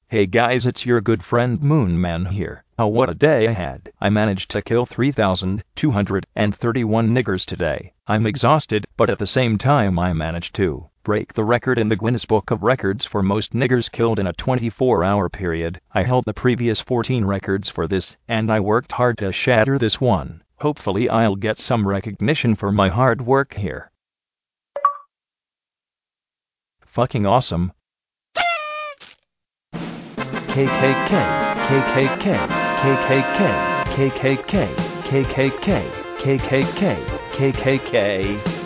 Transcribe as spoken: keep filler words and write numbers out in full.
Hey guys, it's your good friend Moonman here. Oh, what a day I had. I managed to kill three thousand two hundred thirty-one niggers today. I'm exhausted, but at the same time I managed to break the record in the Guinness Book of Records for most niggers killed in a twenty-four hour period. I held the previous fourteen records for this, and I worked hard to shatter this one. Hopefully I'll get some recognition for my hard work here. Fucking awesome. K K K, K K K, K K K, K K K, K K K, K K K, K K K.